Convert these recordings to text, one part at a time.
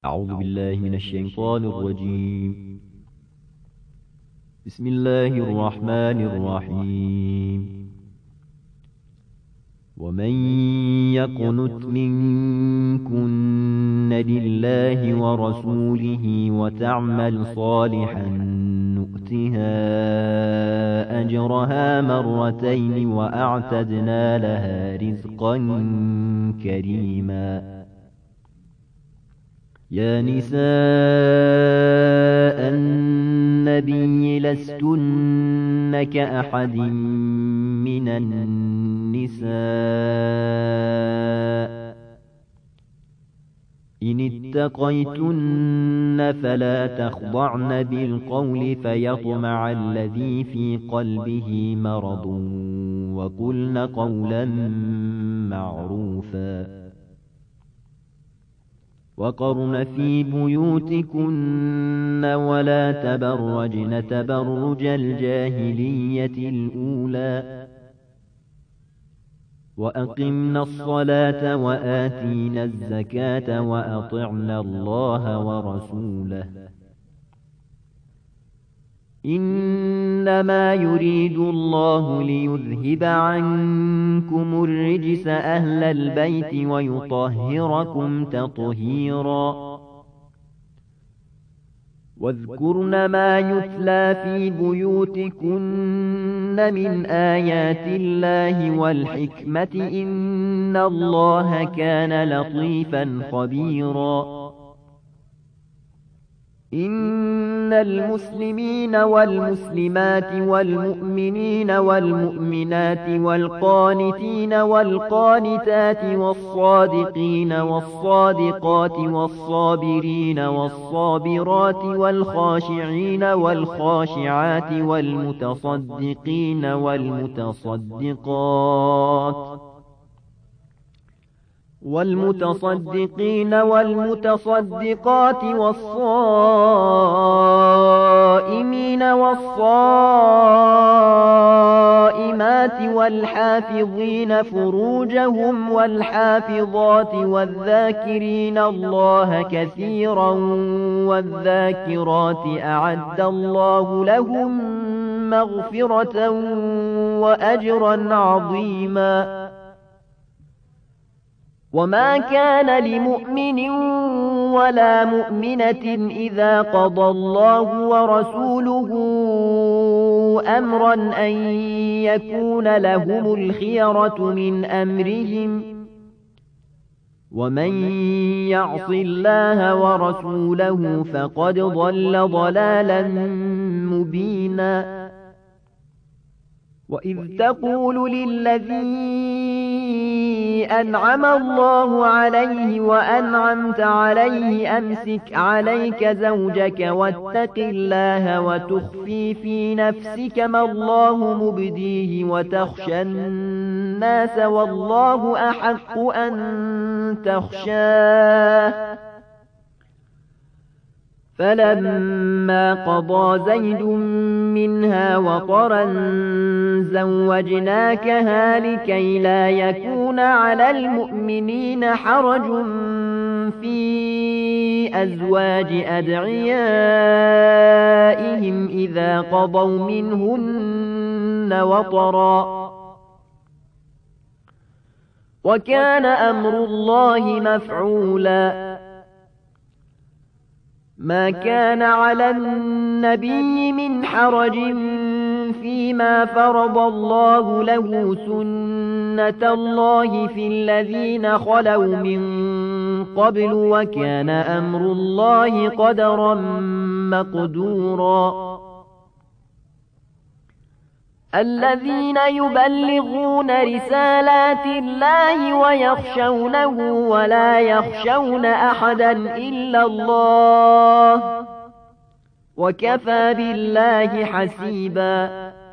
أعوذ بالله من الشيطان الرجيم. بسم الله الرحمن الرحيم. ومن يقنت منكن لله ورسوله وتعمل صالحا نؤتها أجرها مرتين وأعتدنا لها رزقا كريما. يا نساء النبي لستن كأحد من النساء إن اتقيتن فلا تخضعن بالقول فيطمع الذي في قلبه مرض وقلن قولا معروفا. وقرن في بيوتكن ولا تبرجن تبرج الجاهلية الأولى وأقمنا الصلاة وآتينا الزكاة وأطعنا الله ورسوله إنما يريد الله ليذهب عنكم الرجس أهل البيت ويطهركم تطهيرا. واذكرن ما يتلى في بيوتكن من آيات الله والحكمة إن الله كان لطيفا خبيرا. إن المسلمين والمسلمات والمؤمنين والمؤمنات والقانتين والقانتات والصادقين والصادقات والصابرين والصابرات والخاشعين والخاشعات والمتصدقين والمتصدقات والصائمين والصائمات والحافظين فروجهم والحافظات والذاكرين الله كثيرا والذاكرات أعد الله لهم مغفرة وأجرا عظيما. وما كان لمؤمن ولا مؤمنة إذا قضى الله ورسوله أمرا أن يكون لهم الخيرة من أمرهم ومن يعص الله ورسوله فقد ضل ضلالا مبينا. وإذ تقول للذي أنعم الله عليه وأنعمت عليه أمسك عليك زوجك واتق الله وتخفي في نفسك ما الله مبديه وتخشى الناس والله أحق أن تخشاه فلما قضى زيد منها وطرا زوجناكها لكي لا يكون على المؤمنين حرج في أزواج أدعيائهم إذا قضوا منهن وطرا وكان أمر الله مفعولا. ما كان على النبي من حرج فيما فرض الله له سنة الله في الذين خلوا من قبل وكان أمر الله قدرا مقدورا. الذين يبلغون رسالات الله ويخشونه ولا يخشون أحدا إلا الله وكفى بالله حسيبا.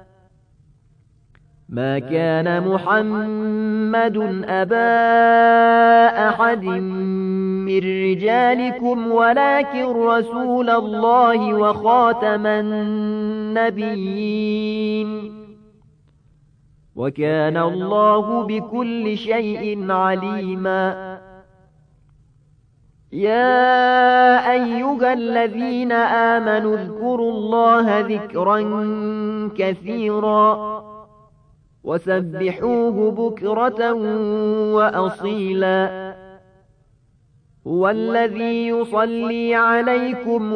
ما كان محمد أبا أحد من رجالكم ولكن رسول الله وخاتم النبيين وكان الله بكل شيء عليما. يا أيها الذين آمنوا اذكروا الله ذكرا كثيرا وسبحوه بكرة وأصيلا هو الذي يصلي عليكم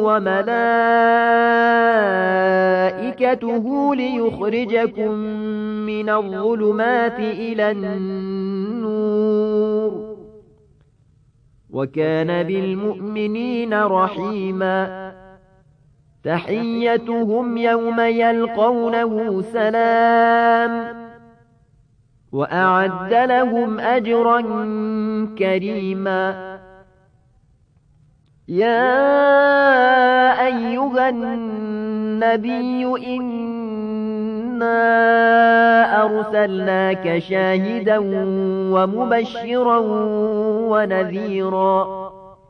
وملائكته ليخرجكم من الظلمات إلى النور وكان بالمؤمنين رحيما تحيتهم يوم يلقونه سلام وأعد لهم أجرا كريما يا أيها النبي إنا أرسلناك شاهدا ومبشرا ونذيرا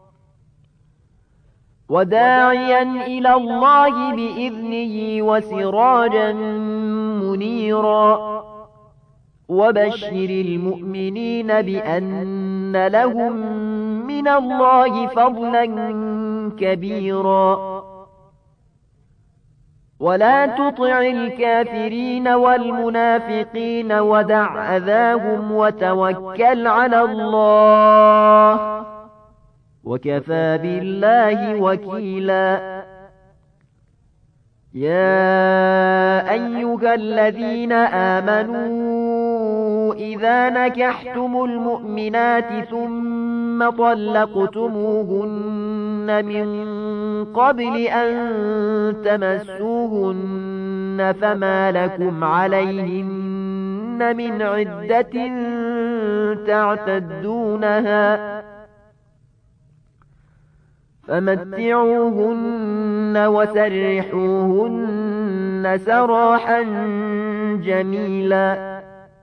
وداعيا إلى الله بإذنه وسراجا منيرا وبشر المؤمنين بأن لهم من الله فضلا كبيرا ولا تطع الكافرين والمنافقين ودع أذاهم وتوكل على الله وكفى بالله وكيلا يا أيها الذين آمنوا إذا نكحتم المؤمنات ثم طلقتموهن من قبل أن تمسوهن فما لكم عليهن من عدة تعتدونها فمتعوهن وسرحوهن سراحا جميلا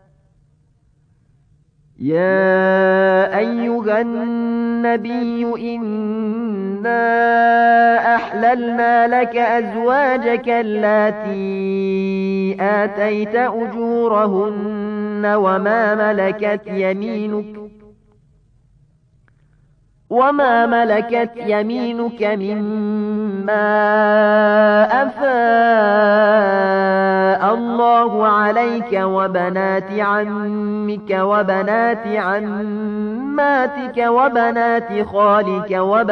يا أيها النبي إنا أحللنا لك أزواجك اللاتي آتيت أجورهن وما ملكت يمينك مما أفاء الله عليك وبنات عمك وبنات عماتك وبنات خالك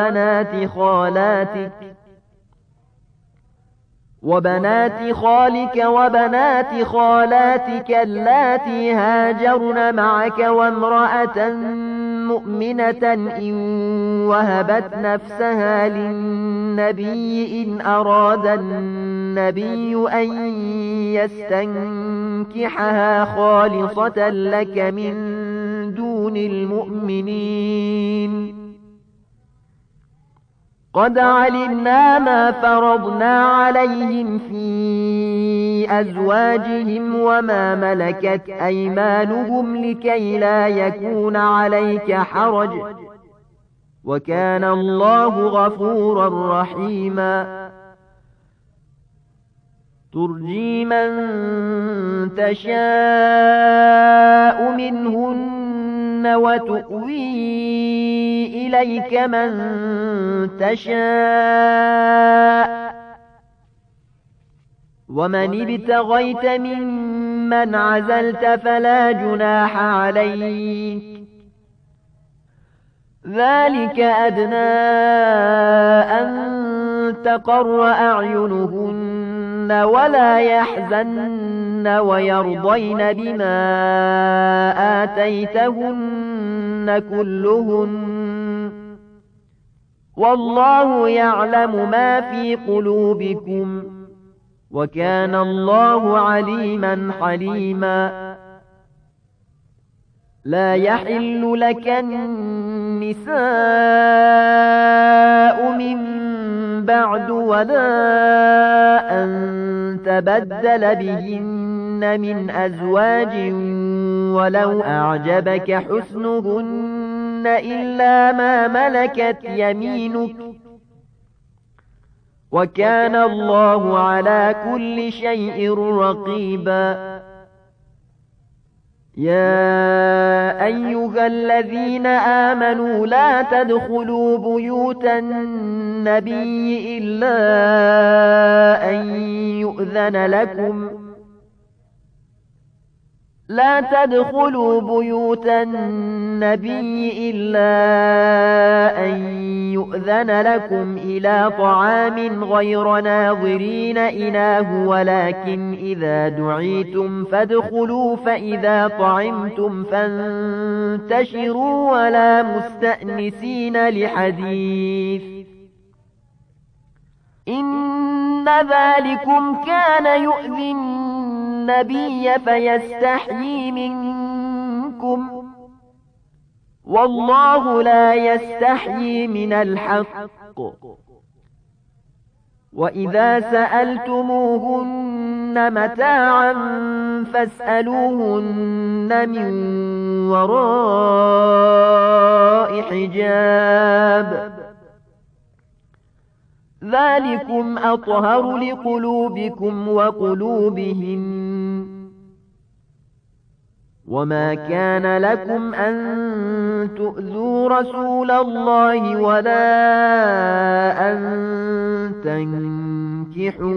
وبنات خالاتك اللاتي هاجرن معك وامرأة مؤمنة إن وهبت نفسها للنبي إن أراد النبي أن يستنكحها خالصة لك من دون المؤمنين قد علمنا ما فرضنا عليهم في أزواجهم وما ملكت أيمانهم لكي لا يكون عليك حرج وكان الله غفورا رحيما ترجي من تشاء منهن وتؤوي إليك من تشاء ومن ابتغيت ممن عزلت فلا جناح عليك ذلك أدنى أن تقر أعينهن ولا يحزن ويرضين بما آتيتهن كلهن والله يعلم ما في قلوبكم وكان الله عليما حليما لا يحل لك النساء من بعد ولا أن تبدل بهن من أزواج ولو أعجبك حسنهن إلا ما ملكت يمينك وكان الله على كل شيء رقيبا يا أيها الذين آمنوا لا تدخلوا بيوت النبي إلا أن يؤذن لكم إلى طعام غير ناظرين إناه ولكن إذا دعيتم فادخلوا فإذا طعمتم فانتشروا ولا مستأنسين لحديث إن ذلكم كان يؤذي النبي فيستحيي منكم والله لا يستحيي من الحق وإذا سألتموهن متاعا فاسألوهن من وراء حجاب ذلكم أطهر لقلوبكم وقلوبهن وما كان لكم أن تؤذوا رسول الله ولا أن تنكحوا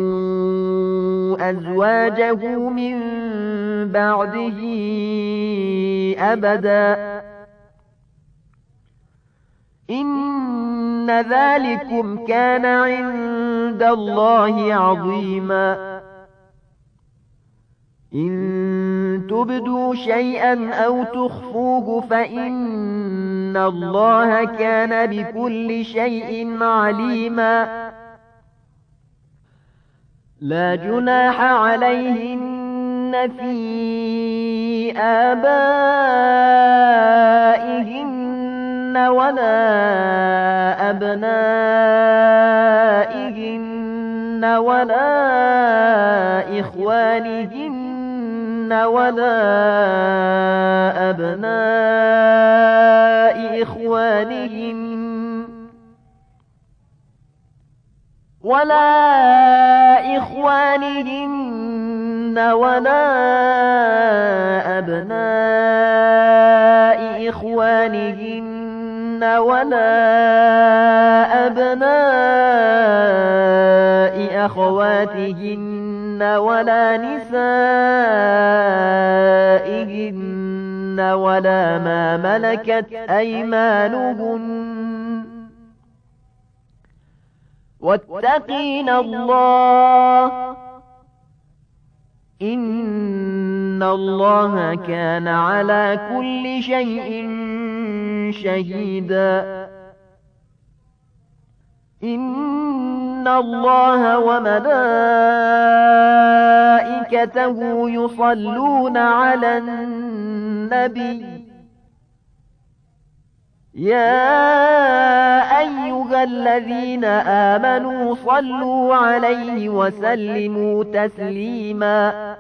أزواجه من بعده أبدا إن ذلكم كان عند الله عظيما إن تبدوا شيئا أو تخفوه فإن الله كان بكل شيء عليما لا جناح عليهن في آبائهن ولا أبنائهن ولا إخوانهن ولا أبناء إخوانهن ولا أبناء إخوانهن ولا أبناء أخواتهن ولا نسائهن ولا ما ملكت أيمانهن واتقين الله إن الله كان على كل شيء شهيدا إن الله وملائكته يصلون على النبي يا أيها الذين آمنوا صلوا عليه وسلموا تسليما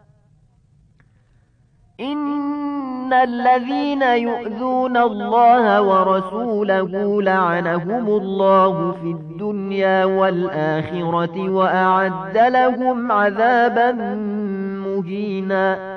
إن الذين يؤذون الله ورسوله لعنهم الله في الدنيا والآخرة وأعد لهم عذابا مهينا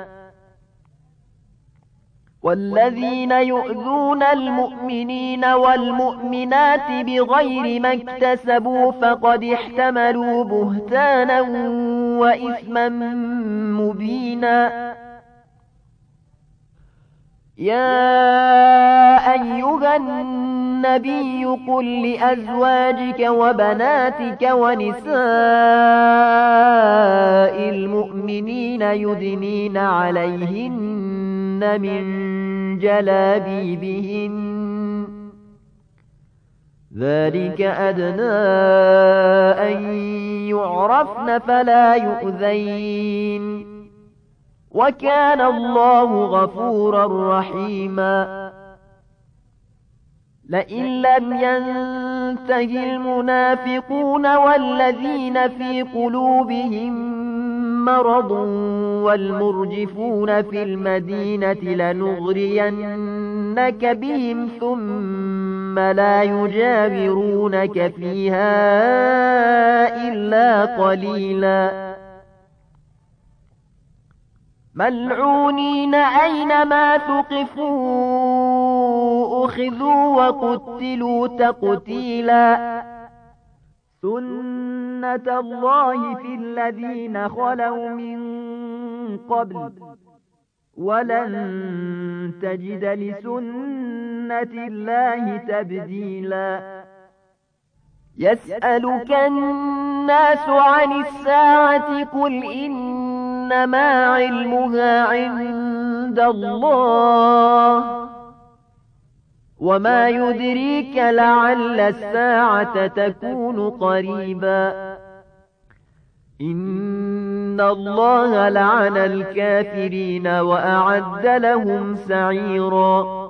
والذين يؤذون المؤمنين والمؤمنات بغير ما اكتسبوا فقد احتملوا بهتانا وإثما مبينا يا أيها النبي قل لأزواجك وبناتك ونساء المؤمنين يدنين عليهن من جلابيبهن ذلك أدنى أن يعرفن فلا يؤذين وكان الله غفورا رحيما لئن لم ينته المنافقون والذين في قلوبهم مرض والمرجفون في المدينة لنغرينك بهم ثم لا يجاورونك فيها إلا قليلا ملعونين أينما ثقفوا أخذوا وقتلوا تقتيلا سنة الله في الذين خلوا من قبل ولن تجد لسنة الله تبديلا يسألك الناس عن الساعة قل إنما علمها عند الله وما يدريك لعل الساعة تكون قريبا إن الله لعن الكافرين وأعد لهم سعيرا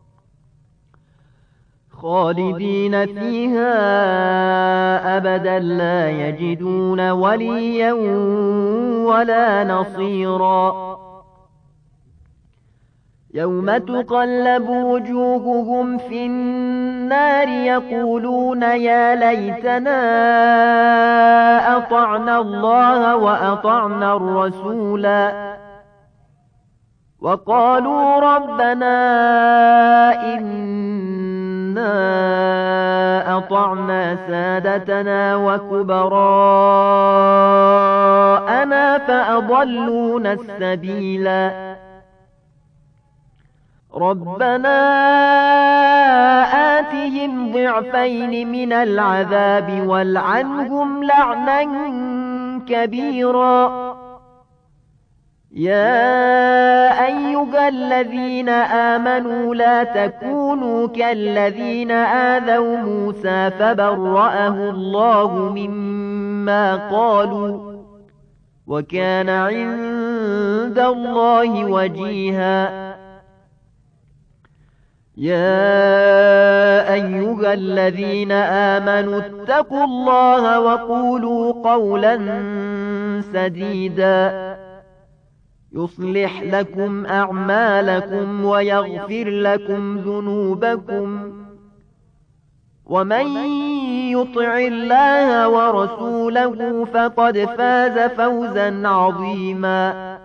خالدين فيها أبدا لا يجدون وليا ولا نصيرا يوم تقلب وجوههم في النار يقولون يا ليتنا أطعنا الله وأطعنا الرسولا وقالوا ربنا إنا أطعنا سادتنا وكبراءنا فأضلونا السبيلا ربنا آتهم ضعفين من العذاب والعنهم لعنا كبيرا يا أيها الذين آمنوا لا تكونوا كالذين آذوا موسى فبرأه الله مما قالوا وكان عند الله وجيها يا أيها الذين آمنوا اتقوا الله وقولوا قولا سديدا يصلح لكم أعمالكم ويغفر لكم ذنوبكم ومن يطع الله ورسوله فقد فاز فوزا عظيما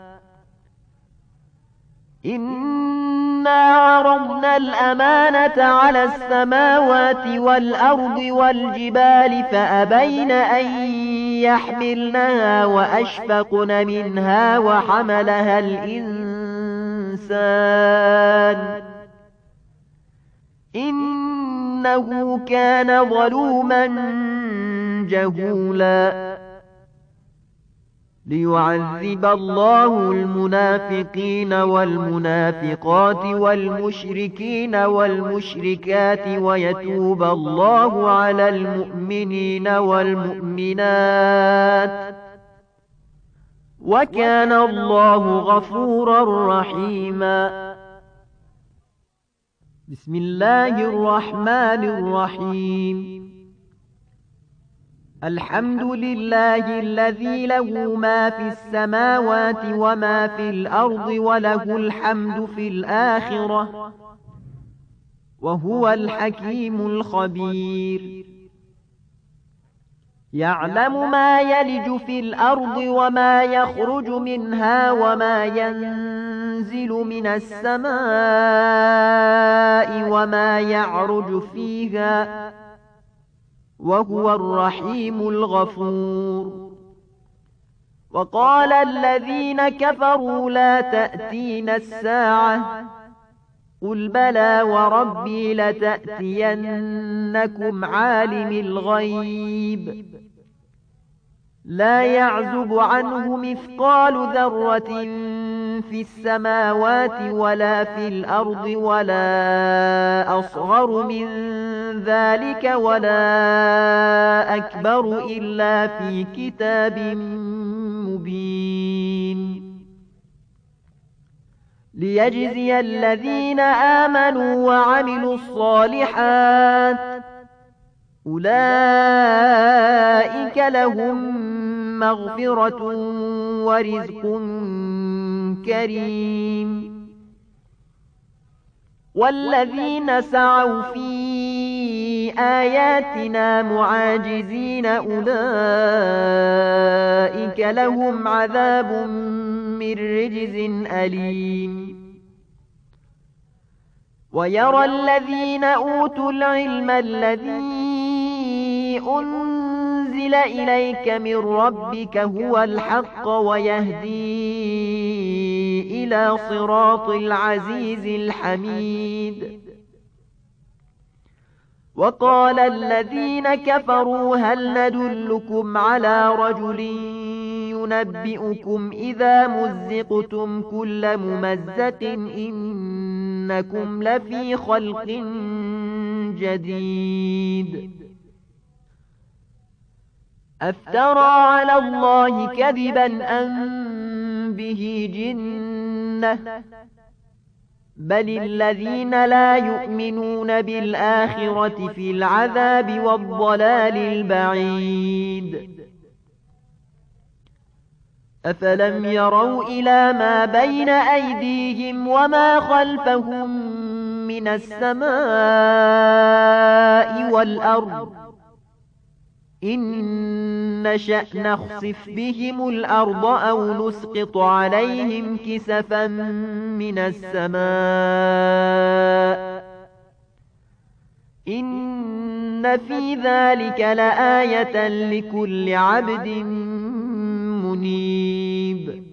إنا عرضنا الأمانة على السماوات والأرض والجبال فأبين أن يحملنها وأشفقن منها وحملها الإنسان إنه كان ظلوما جهولا ليعذب الله المنافقين والمنافقات والمشركين والمشركات ويتوب الله على المؤمنين والمؤمنات وكان الله غفورا رحيما بسم الله الرحمن الرحيم الحمد لله الذي له ما في السماوات وما في الأرض وله الحمد في الآخرة وهو الحكيم الخبير يعلم ما يلج في الأرض وما يخرج منها وما ينزل من السماء وما يعرج فيها وهو الرحيم الغفور وقال الذين كفروا لا تأتينا الساعة قل بلى وربي لتأتينكم عالم الغيب لا يعزب عنه مثقال ذرة في السماوات ولا في الأرض ولا أصغر من ذلك ولا أكبر إلا في كتاب مبين ليجزي الذين آمنوا وعملوا الصالحات أولئك لهم مغفرة ورزق كريم والذين سعوا في آياتنا معاجزين أولئك لهم عذاب من رجز أليم ويرى الذين أوتوا العلم الذي أنزل إليك من ربك هو الحق ويهدي إلى صراط العزيز الحميد وقال الذين كفروا هل ندلكم على رجل ينبئكم إذا مزقتم كل ممزق إنكم لفي خلق جديد أفترى على الله كذبا أم به جنة بل الذين لا يؤمنون بالآخرة في العذاب والضلال البعيد أفلم يروا إلى ما بين أيديهم وما خلفهم من السماء والأرض إن نشأ نخسف بهم الأرض أو نسقط عليهم كسفا من السماء إن في ذلك لآية لكل عبد منيب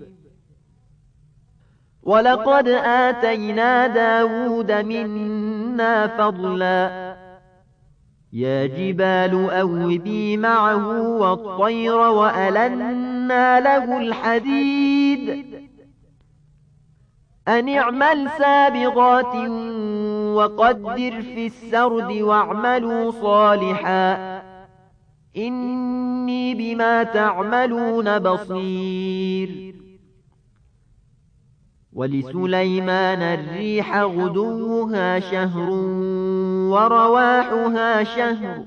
ولقد آتينا داود منا فضلا يا جبال أوبي معه والطير وألنا له الحديد أن اعمل سابغات وقدر في السرد واعملوا صالحا إني بما تعملون بصير ولسليمان الريح غدوها شهر ورواحها شهر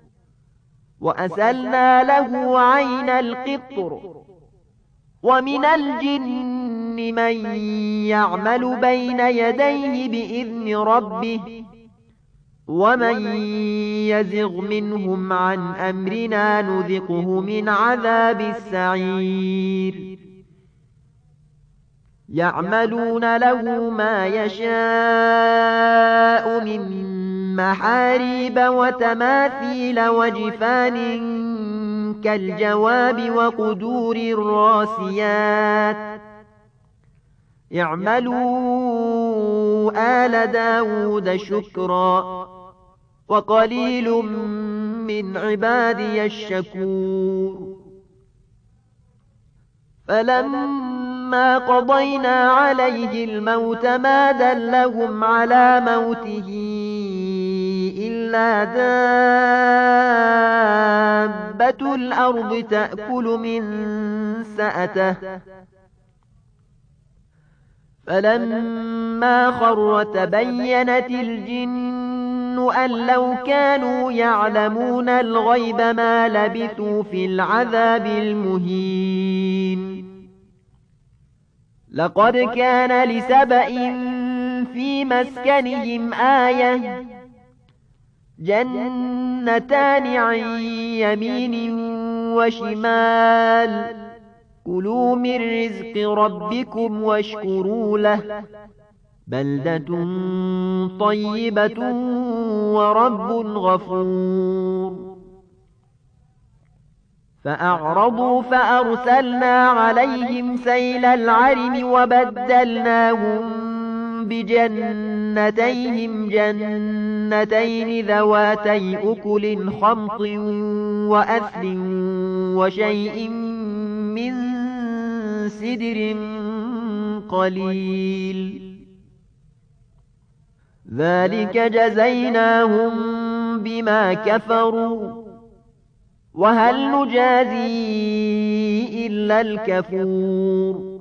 وأسلنا له عين القطر ومن الجن من يعمل بين يديه بإذن ربه ومن يزغ منهم عن أمرنا نذقه من عذاب السعير يعملون له ما يشاء من محاريب وتماثيل وجفان كالجواب وقدور الراسيات اعملوا آل داود شكرا وقليل من عبادي الشكور فلما قضينا عليه الموت ما دلهم على موته إلا دابة الأرض تأكل من سأته فلما خر تبينت الجن أن لو كانوا يعلمون الغيب ما لبثوا في العذاب المهين لقد كان لسبأ في مسكنهم آية جنتان عن يمين وشمال كلوا من رزق ربكم واشكروا له بلدة طيبة ورب غفور فأعرضوا فأرسلنا عليهم سيل العرم وبدلناهم بجنتيهم جنتين ذواتي أكل خمط وأثل وشيء من سدر قليل ذلك جزيناهم بما كفروا وهل نجازي إلا الكفور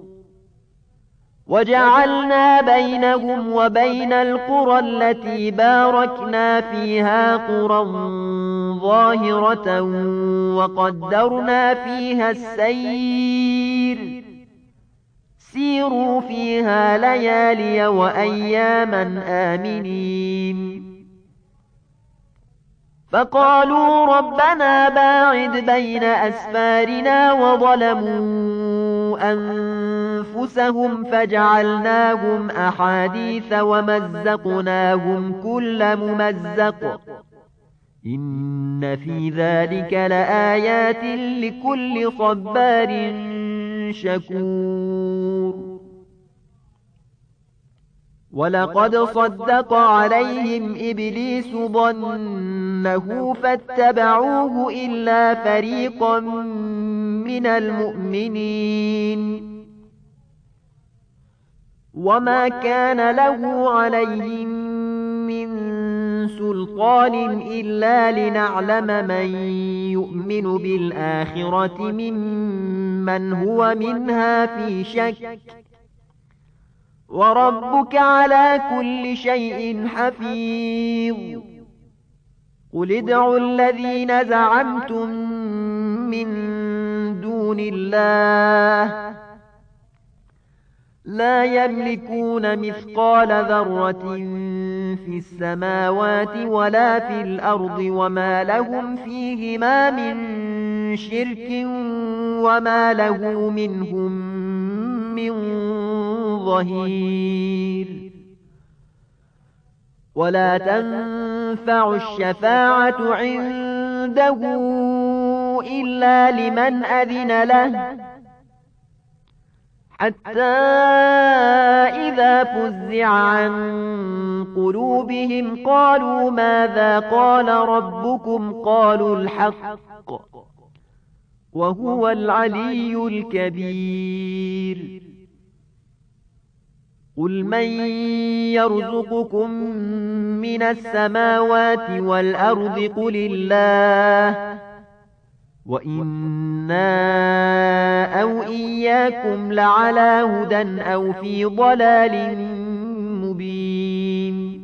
وجعلنا بينهم وبين القرى التي باركنا فيها قرى ظاهرة وقدرنا فيها السير سيروا فيها ليالي وأياما آمنين فقالوا ربنا باعد بين أسفارنا وظلموا أنفسهم أنفسهم فجعلناهم أحاديث ومزقناهم كل ممزق إن في ذلك لآيات لكل صبار شكور ولقد صدق عليهم إبليس ظنه فاتبعوه إلا فريقا من المؤمنين وما كان له عليهم من سلطان إلا لنعلم من يؤمن بالآخرة ممن هو منها في شك وربك على كل شيء حفيظ قل ادعوا الذين زعمتم من دون الله لا يملكون مثقال ذرة في السماوات ولا في الأرض وما لهم فيهما من شرك وما له منهم من ظهير ولا تنفع الشفاعة عنده إلا لمن أذن له حتى إذا فزع عن قلوبهم قالوا ماذا قال ربكم قالوا الحق وهو العلي الكبير قل من يرزقكم من السماوات والأرض قل الله وإنا أو إياكم لعلى هدى أو في ضلال مبين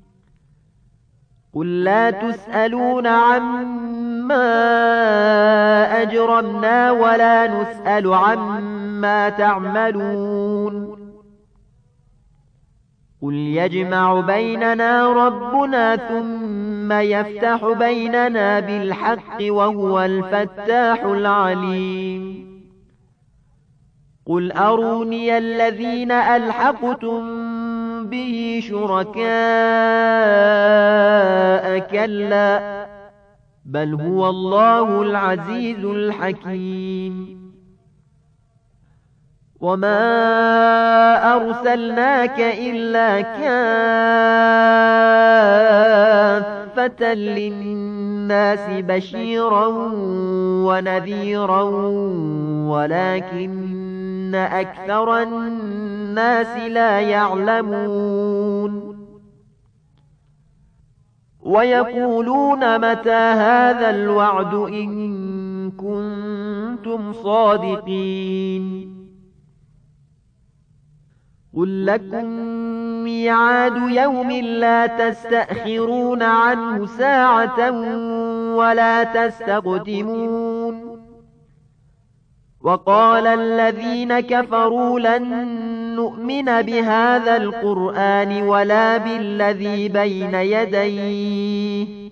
قل لا تسألون عما أجرمنا ولا نسأل عما تعملون قل يجمع بيننا ربنا ثم يفتح بيننا بالحق وهو الفتاح العليم قل أروني الذين ألحقتم به شركاء كلا بل هو الله العزيز الحكيم وما أرسلناك إلا كافة للناس بشيرا ونذيرا ولكن أكثر الناس لا يعلمون ويقولون متى هذا الوعد إن كنتم صادقين قل لكم ميعاد يوم لا تستأخرون عنه ساعة ولا تستقدمون وقال الذين كفروا لن نؤمن بهذا القرآن ولا بالذي بين يديه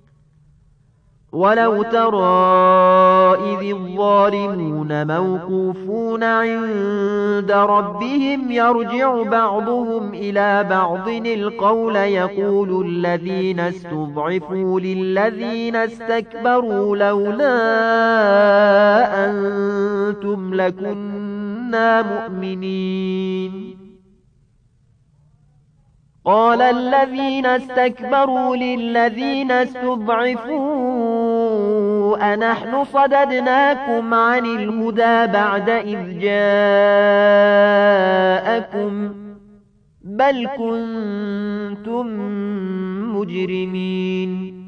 ولو ترى إذ الظالمون موقوفون عند ربهم يرجع بعضهم إلى بعض القول يقول الذين استضعفوا للذين استكبروا لولا أنتم لكنا مؤمنين قال الذين استكبروا للذين استضعفوا أنحن صددناكم عن الهدى بعد إذ جاءكم بل كنتم مجرمين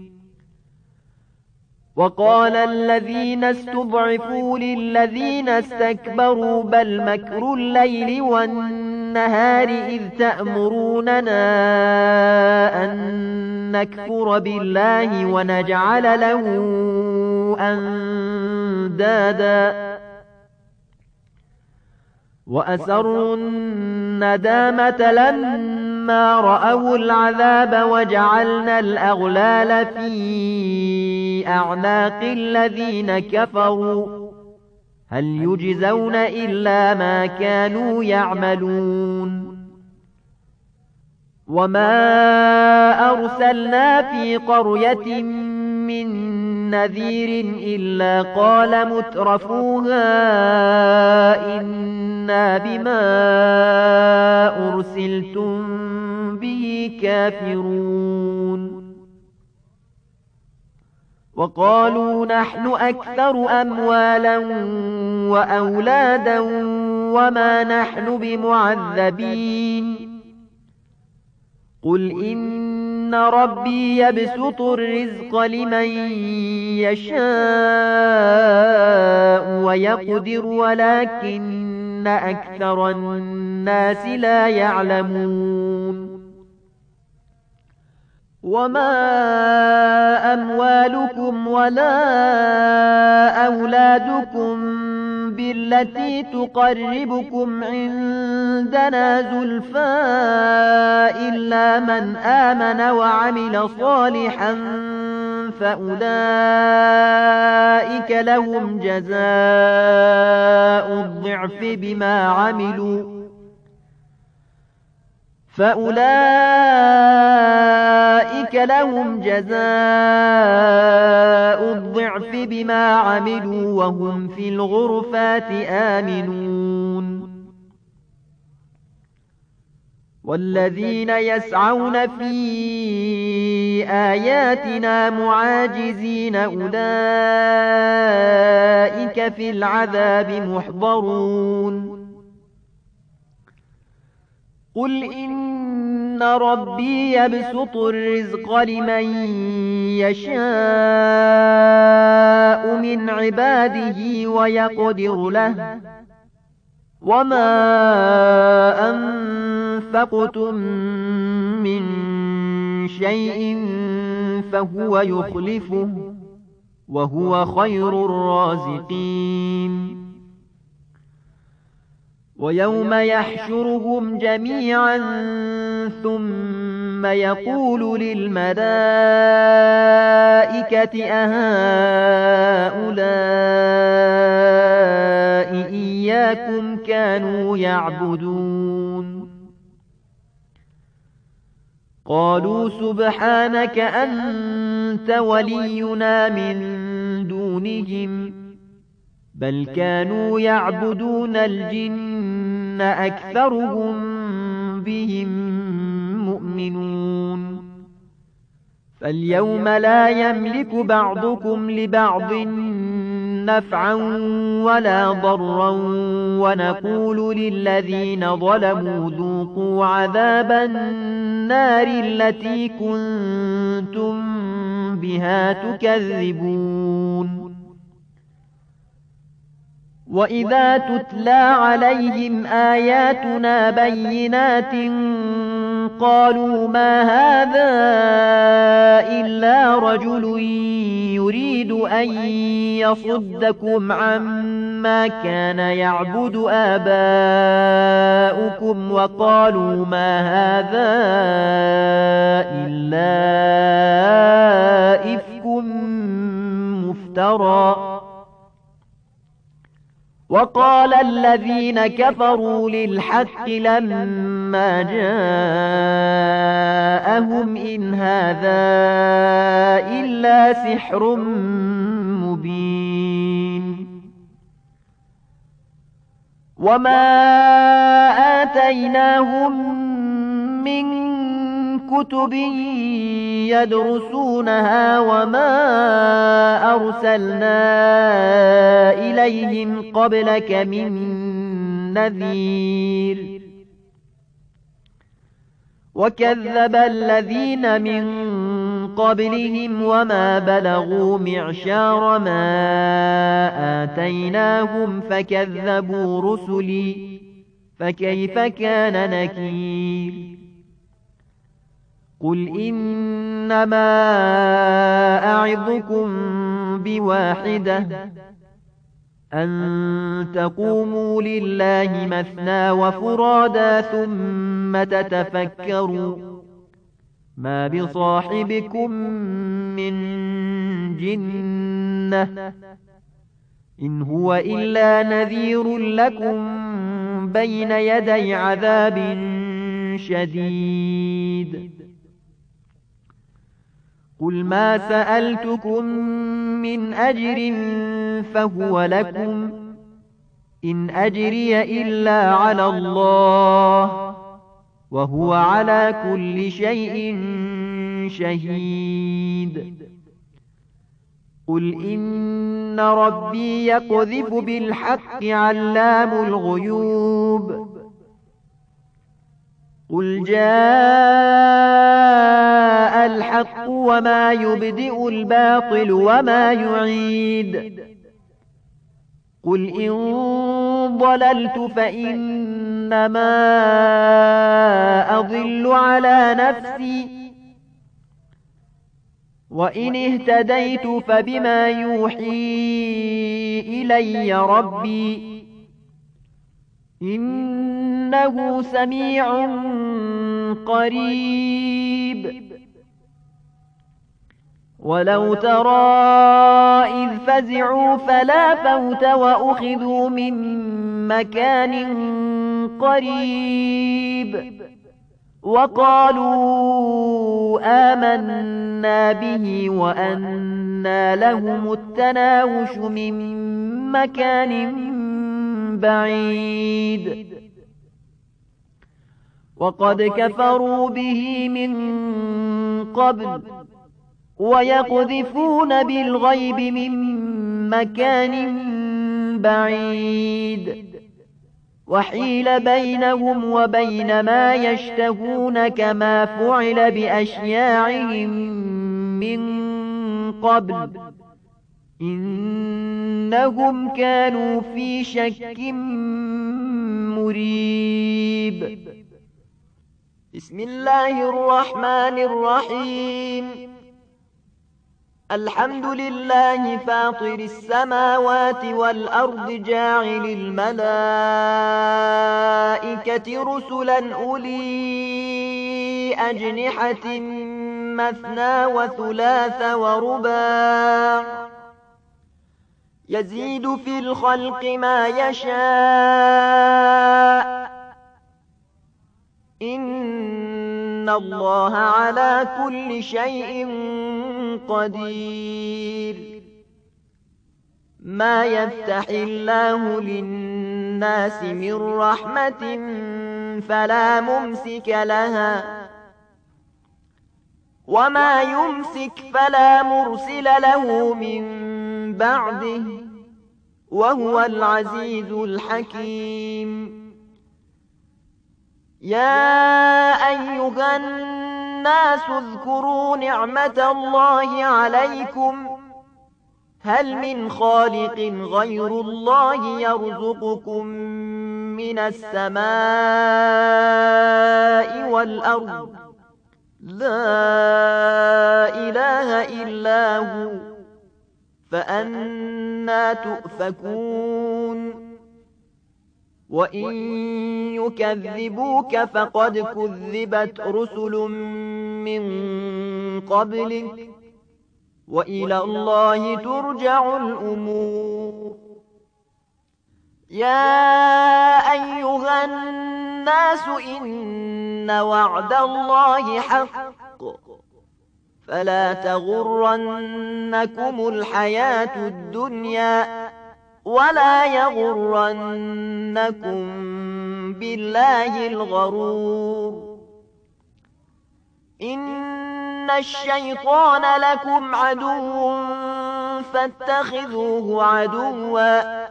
وقال الذين استضعفوا للذين استكبروا بل مكر الليل والنهار إذ تأمروننا أن نكفر بالله ونجعل له أندادا وأسروا الندامة لما رأوا العذاب وجعلنا الأغلال في أعناق الذين كفروا هل يجزون إلا ما كانوا يعملون وما أرسلنا في قرية من نذير إلا قال مترفوها إنا بما أرسلتم به كافرون وقالوا نحن أكثر أموالا وأولادا وما نحن بمعذبين قل إن ربي يبسط الرزق لمن يشاء ويقدر ولكن أكثر الناس لا يعلمون وما أموالكم ولا أولادكم بالتي تقربكم عندنا زلفى إلا من آمن وعمل صالحا فأولئك لهم جزاء الضعف بما عملوا وهم في الغرفات آمنون والذين يسعون في آياتنا معاجزين أولئك في العذاب محضرون قل إن ربي يبسط الرزق لمن يشاء من عباده ويقدر له وما أنفقتم من شيء فهو يخلفه وهو خير الرازقين ويوم يحشرهم جميعا ثم يقول للملائكة أهؤلاء إياكم كانوا يعبدون قالوا سبحانك أنت ولينا من دونهم بل كانوا يعبدون الجن أكثرهم بهم مؤمنون فاليوم لا يملك بعضكم لبعض نفعا ولا ضرا ونقول للذين ظلموا ذوقوا عذاب النار التي كنتم بها تكذبون وإذا تتلى عليهم آياتنا بينات قالوا ما هذا إلا رجل يريد أن يصدكم عما كان يعبد آباؤكم وقالوا ما هذا إلا إفك مفترى وقال الذين كفروا للحق لما جاءهم إن هذا إلا سحر مبين وما آتيناهم من كتب يدرسونها وما أرسلنا إليهم قبلك من نذير وكذب الذين من قبلهم وما بلغوا معشار ما آتيناهم فكذبوا رسلي فكيف كان نكير قل إنما أعظكم بواحدة أن تقوموا لله مثنى وفرادا ثم تتفكروا ما بصاحبكم من جنة إن هو إلا نذير لكم بين يدي عذاب شديد. قل ما سألتكم من أجر فهو لكم، إن أجري إلا على الله، وهو على كل شيء شهيد. قل إن ربي يقذف بالحق علام الغيوب. قل جاء الحق وما يبدئ الباطل وما يعيد. قل إن ضللت فإنما أضل على نفسي، وإن اهتديت فبما يوحي إلي ربي، إنه سميع قريب. ولو ترى إذ فزعوا فلا فوت وأخذوا من مكان قريب، وقالوا آمنا به وأنى لهم التناوش من مكان بعيد. وقد كفروا به من قبل ويقذفون بالغيب من مكان بعيد. وحيل بينهم وبين ما يشتهون كما فعل بأشياعهم من قبل، إنهم كانوا في شك مريب. بسم الله الرحمن الرحيم. الحمد لله فاطر السماوات والأرض جاعل الملائكة رسلا أولي أجنحة مثنى وثلاث ورباع، يزيد في الخلق ما يشاء، إن الله على كل شيء قدير. ما يفتح الله للناس من رحمة فلا ممسك لها، وما يمسك فلا مرسل له من بعده، وهو العزيز الحكيم. يا أيها الناس اذكروا نعمة الله عليكم، هل من خالق غير الله يرزقكم من السماء والأرض؟ لا إله إلا هو، فأنى تؤفكون؟ وإن يكذبوك فقد كذبت رسل من قبلك، وإلى الله ترجع الأمور. يا أيها الناس إن وعد الله حق، فلا تغرنكم الحياة الدنيا، ولا يغرنكم بالله الغرور. إن الشيطان لكم عدو فاتخذوه عدوا،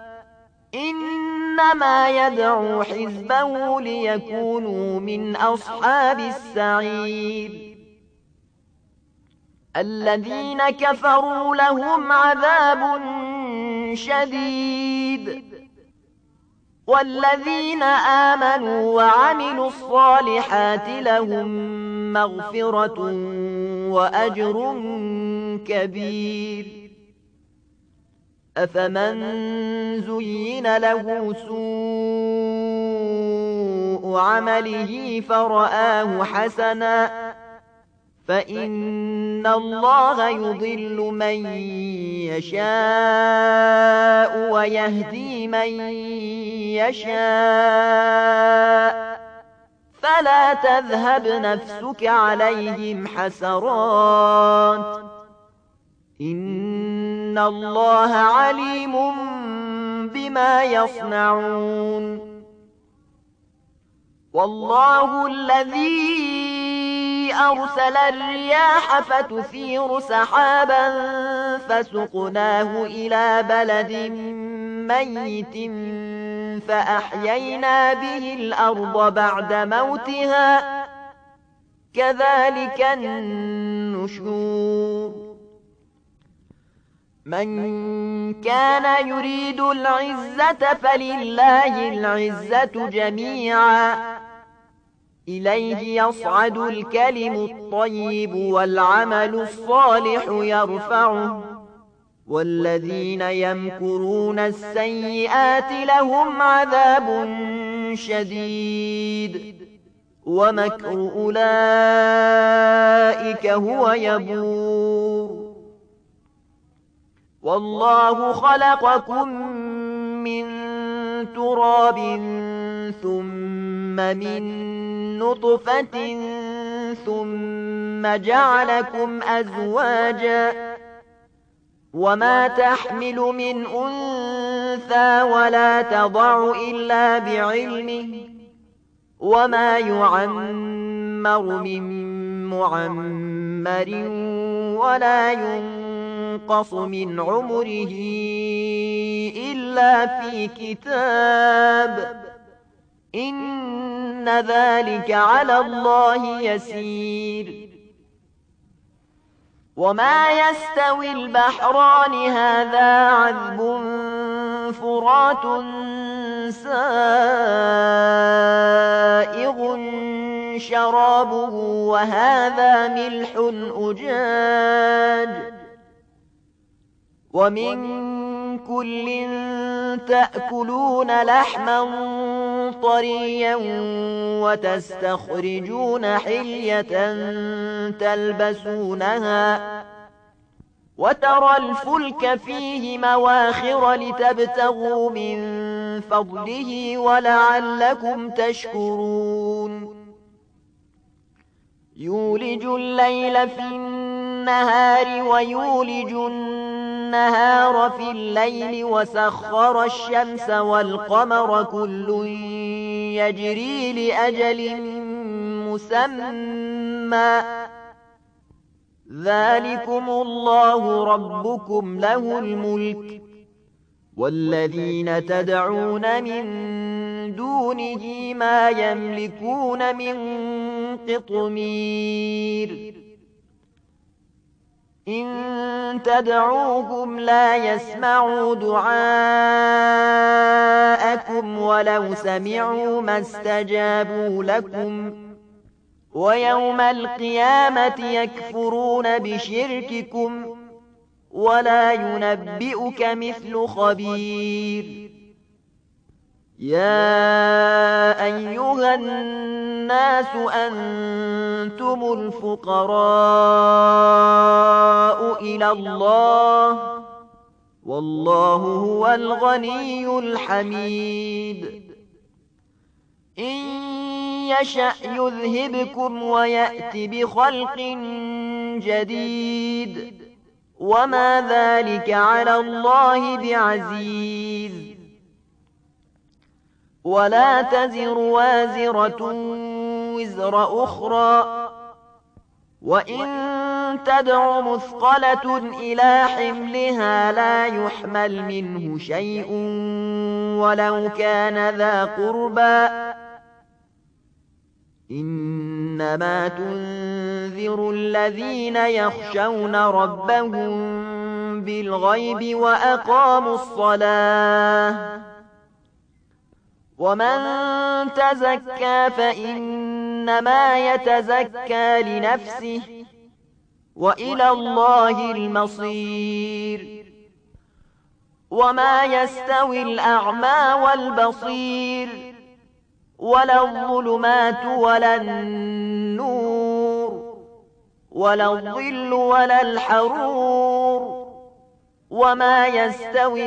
إنما يدعو حزبه ليكونوا من أصحاب السعير. الذين كفروا لهم عذاب شديد، والذين آمنوا وعملوا الصالحات لهم مغفرة وأجر كبير. أفمن زين له سوء عمله فرآه حسنا، فإن الله يضل من يشاء ويهدي من يشاء فلا تذهب نفسك عليهم حسرات إن الله عليم بما يصنعون والله الذي أرسل الرياح فتثير سحابا فسقناه إلى بلد ميت فأحيينا به الأرض بعد موتها كذلك النشور من كان يريد العزة فلله العزة جميعا إليه يصعد الكلم الطيب والعمل الصالح يرفعه والذين يمكرون السيئات لهم عذاب شديد ومكر أولئك هو يبور والله خلقكم من تراب ثم من نطفة ثم جعلكم أزواجا وما تحمل من أنثى ولا تضع إلا بعلمه وما يعمر من معمر ولا ينقص من عمره إلا في كتاب إن ذلك على الله يسير وما يستوي البحران هذا عذب فرات سائغ شرابه وهذا ملح أجاج ومن كل تأكلون لحما طريا وتستخرجون حلية تلبسونها وترى الفلك فيه مواخر لتبتغوا من فضله ولعلكم تشكرون يولج الليل في النهار ويولج النهار في الليل وسخر الشمس والقمر كل يجري لأجل مسمى ذلكم الله ربكم له الملك والذين تدعون من دونه ما يملكون من قطمير إن تدعوهم لا يسمعوا دعاءكم ولو سمعوا ما استجابوا لكم ويوم القيامة يكفرون بشرككم ولا ينبئك مثل خبير يا أيها الناس أنتم الفقراء إلى الله والله هو الغني الحميد إن يشأ يذهبكم ويأتي بخلق جديد وما ذلك على الله بعزيز ولا تزر وازرة وزر أخرى وإن تدع مثقلة إلى حملها لا يحمل منه شيء ولو كان ذا قربى إنما تنذر الذين يخشون ربهم بالغيب وأقاموا الصلاة ومن تزكى فإنما يتزكى لنفسه وإلى الله المصير وما يستوي الأعمى والبصير ولا الظلمات ولا النور ولا الظل ولا الحرور وما يستوي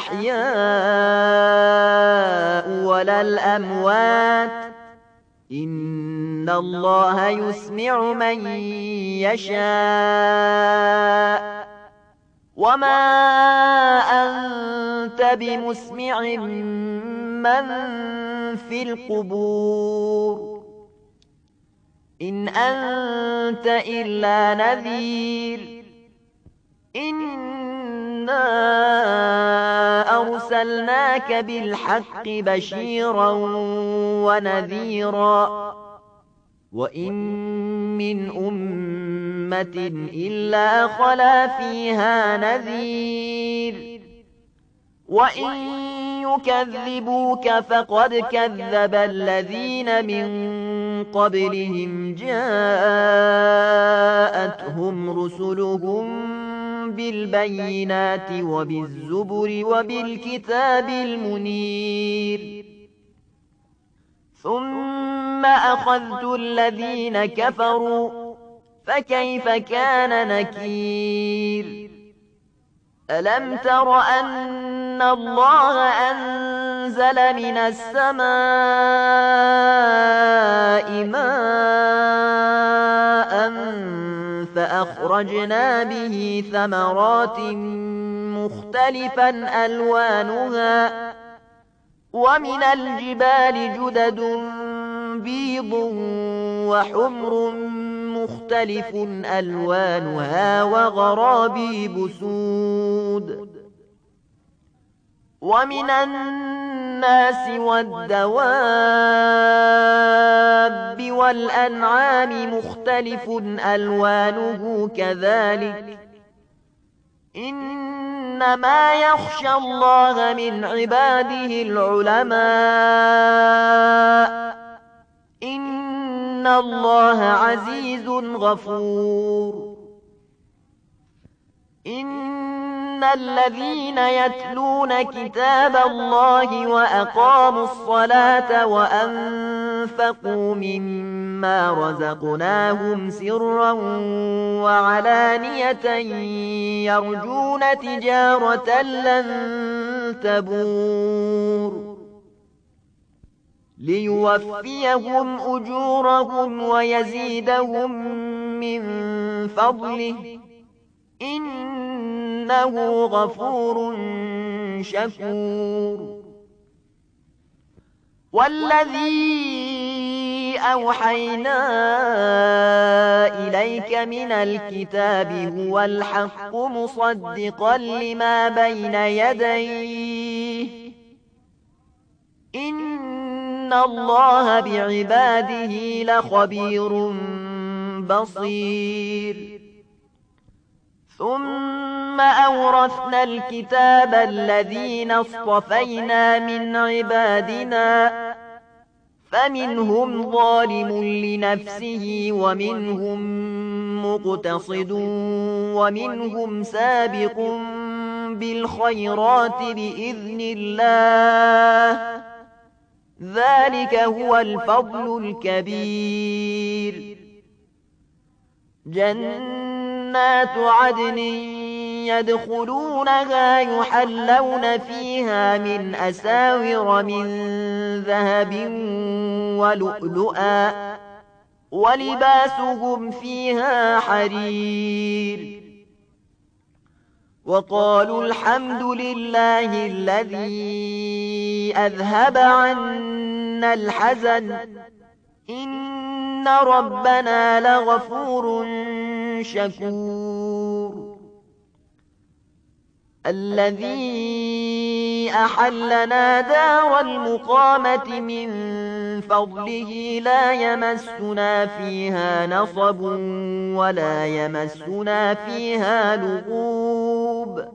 الأحياء ولا الأموات إن الله يسمع من يشاء وما أنت بمسمع من في القبور إن أنت إلا نذير إنا أرسلناك بالحق بشيرا ونذيرا وإن من أمة إلا خلا فيها نذير وإن يكذبوك فقد كذب الذين من قبلهم جاءتهم رسلهم بالبينات وبالزبر وبالكتاب المنير ثم أخذت الذين كفروا فكيف كان نكير ألم تر أن الله أنزل من السماء ماء فأخرجنا به ثمرات مختلفا ألوانها ومن الجبال جدد بيض وحمر مختلف ألوانها وغرابيب سود ومن الناس والدواب والأنعام مختلف ألوانه كذلك إنما يخشى الله من عباده العلماء إن الله عزيز غفور إن الذين يتلون كتاب الله وأقاموا الصلاة وأنفقوا مما رزقناهم سرا وعلانية يرجون تجارة لن تبور ليوفيهم أجورهم ويزيدهم من فضله إنه غفور شكور والذي أوحينا إليك من الكتاب هو الحق مصدقا لما بين يديه إن الله بعباده لخبير بصير ثم أورثنا الكتاب الذين اصطفينا من عبادنا فمنهم ظالم لنفسه ومنهم مقتصد ومنهم سابق بالخيرات بإذن الله ذلك هو الفضل الكبير جنات عدن يدخلونها يحلون فيها من أساور من ذهب ولؤلؤا ولباسهم فيها حرير وقالوا الحمد لله الذي أذهب عنا الحزن إن ربنا لغفور شكور الذي أحلنا دار المقامة من فضله لا يمسنا فيها نصب ولا يمسنا فيها لغوب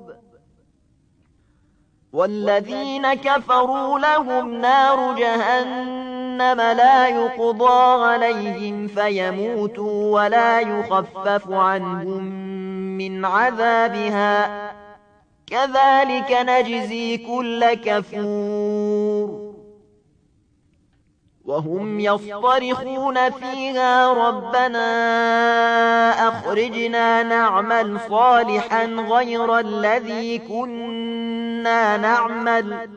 والذين كفروا لهم نار جهنم لا يقضى عليهم فيموتوا ولا يخفف عنهم من عذابها كذلك نجزي كل كفور وهم يصطرخون فيها ربنا أخرجنا نعمل صالحا غير الذي كنا نعمل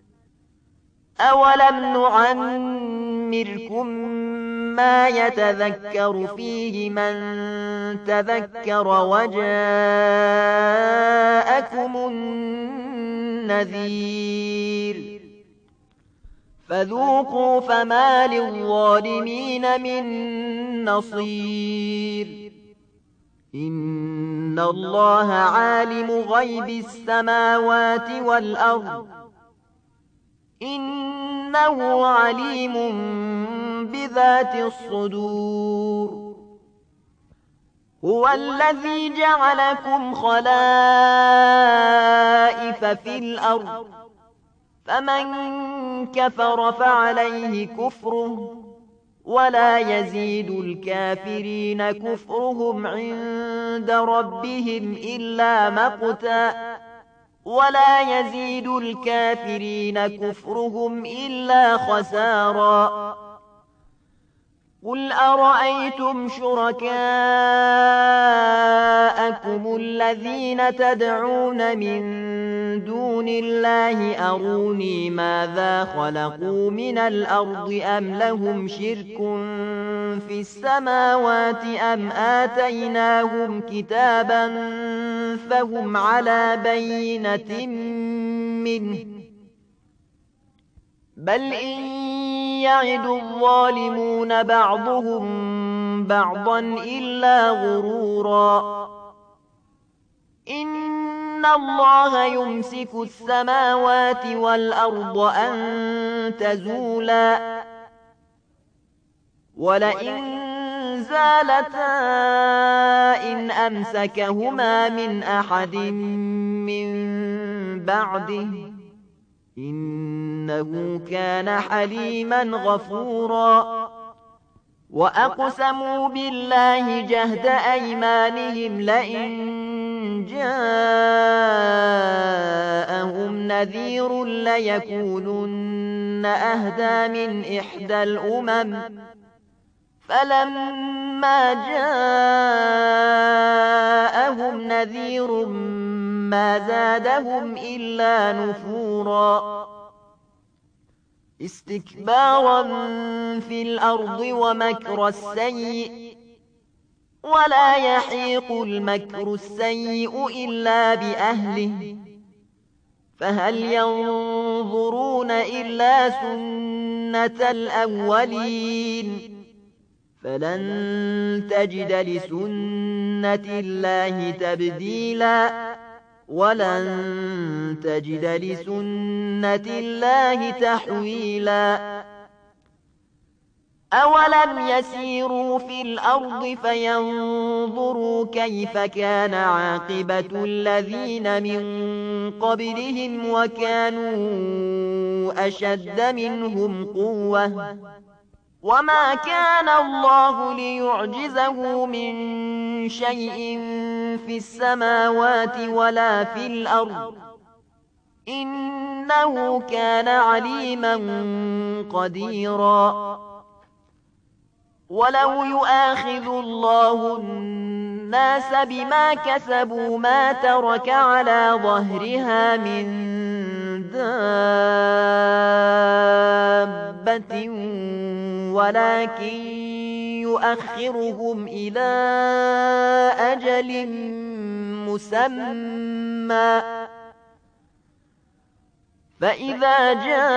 أولم نعمركم ما يتذكر فيه من تذكر وجاءكم النذير فذوقوا فما للظالمين من نصير إن الله عالم غيب السماوات والأرض إنه عليم بذات الصدور هو الذي جعلكم خلائف في الأرض فمن كفر فعليه كفره ولا يزيد الكافرين كفرهم عند ربهم إلا مقتا ولا يزيد الكافرين كفرهم إلا خسارا قل أرأيتم شركاءكم الذين تدعون من دون الله أروني ماذا خلقوا من الأرض أم لهم شرك في السماوات أم آتيناهم كتابا فهم على بينة منه بل إن يعد الظالمون بعضهم بعضا إلا غرورا إن الله يمسك السماوات والأرض أن تزولا ولئن زالتا إن أمسكهما من أحد من بعده إنه كان حليما غفورا وأقسموا بالله جهد أيمانهم لئن جاءهم نذير ليكونن أهدى من إحدى الأمم فلما جاءهم نذير ما زادهم إلا نفورا استكبارا في الأرض ومكر السيء ولا يحيق المكر السيء إلا بأهله فهل ينظرون إلا سنة الأولين فلن تجد لسنة الله تبديلا ولن تجد لسنة الله تحويلا أولم يسيروا في الأرض فينظروا كيف كان عاقبة الذين من قبلهم وكانوا أشد منهم قوة وما كان الله ليعجزه من شيء في السماوات ولا في الأرض إنه كان عليما قديرا ولو يؤاخذ الله الناس بما كسبوا ما ترك على ظهرها من دابة ولكن يؤخرهم إلى أجل مسمى فإذا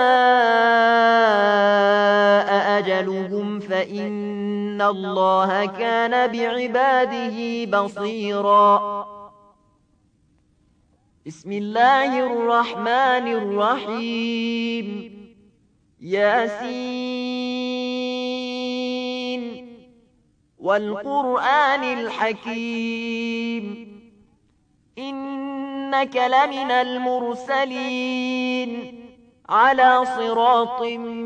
جاء أجلهم فإن الله كان بعباده بصيرا بسم الله الرحمن الرحيم ياسين والقرآن الحكيم إنك لمن المرسلين على صراط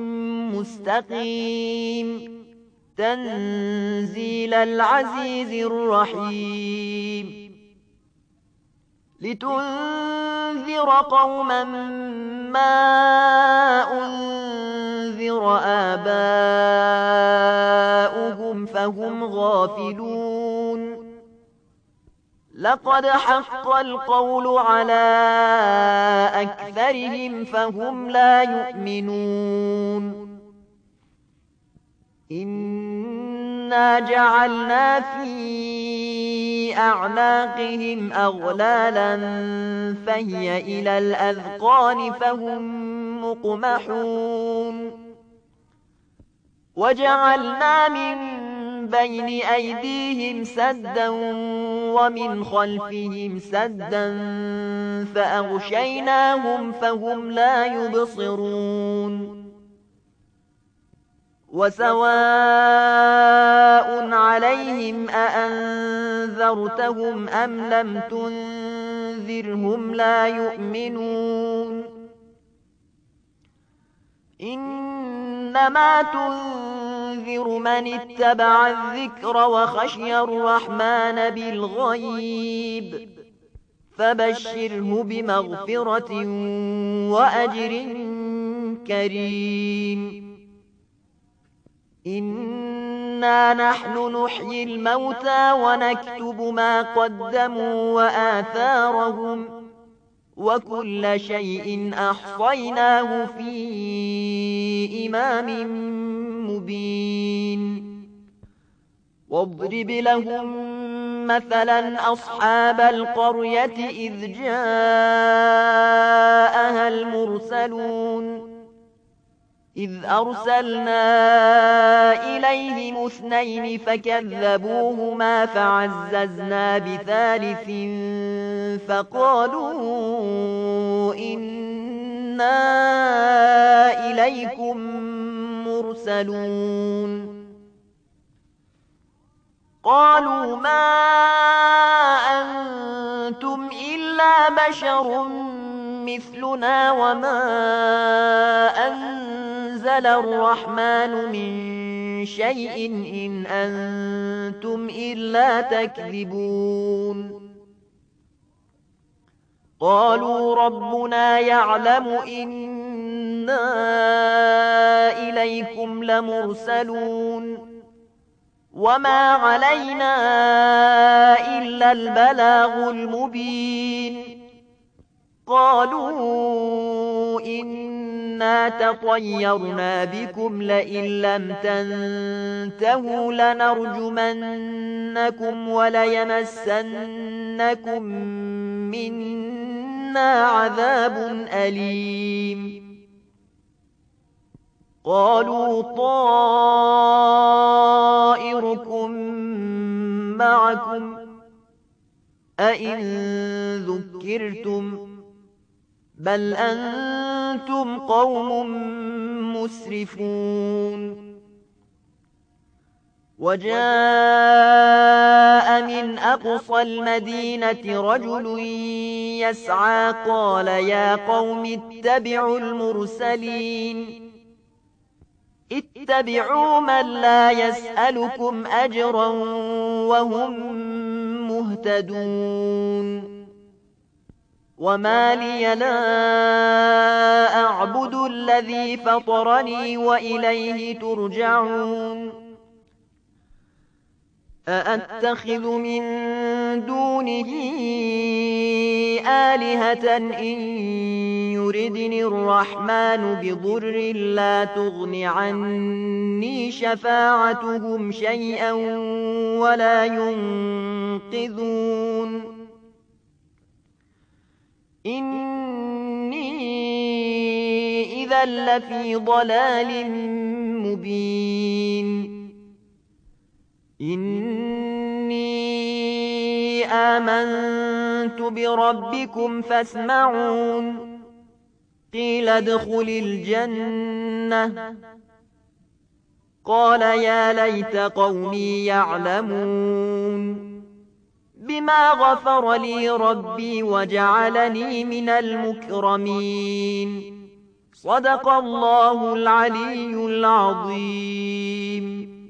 مستقيم تنزيل العزيز الرحيم لتنذر قوما ما أنذر لينذر آباؤهم فهم غافلون لقد حق القول على أكثرهم فهم لا يؤمنون إنا جعلنا في أعناقهم أغلالا فهي إلى الأذقان فهم مقمحون وجعلنا من بين أيديهم سدا ومن خلفهم سدا فأغشيناهم فهم لا يبصرون وسواء عليهم أأنذرتهم أم لم تنذرهم لا يؤمنون إنما تنذر من اتبع الذكر وخشي الرحمن بالغيب فبشره بمغفرة وأجر كريم إنا نحن نحيي الموتى ونكتب ما قدموا وآثارهم وكل شيء أحصيناه في إمام مبين واضرب لهم مثلا أصحاب القرية إذ جاءها المرسلون إذ أرسلنا إليهم 2 فكذبوهما فعززنا بثالث فقالوا إنا إليكم مرسلون قالوا ما أنتم إلا بشر مثلنا وما أنزل الرحمن من شيء إن أنتم إلا تكذبون قالوا ربنا يعلم إنا إليكم لمرسلون وما علينا إلا البلاغ المبين قالوا إنا تطيرنا بكم لئن لم تنتهوا لنرجمنكم وليمسنكم منا عذاب أليم قالوا طائركم معكم أئن ذكرتم بل أنتم قوم مسرفون وجاء من أقصى المدينة رجل يسعى قال يا قوم اتبعوا المرسلين اتبعوا من لا يسألكم أجرا وهم مهتدون وما لي لا أعبد الذي فطرني وإليه ترجعون أأتخذ من دونه آلهة إن يردني الرحمن بضر لا تغن عني شفاعتهم شيئا ولا ينقذون إني إذا لفي ضلال مبين إني آمنت بربكم فاسمعون قيل ادخل الجنة قال يا ليت قومي يعلمون بما غفر لي ربي وجعلني من المكرمين صدق الله العلي العظيم.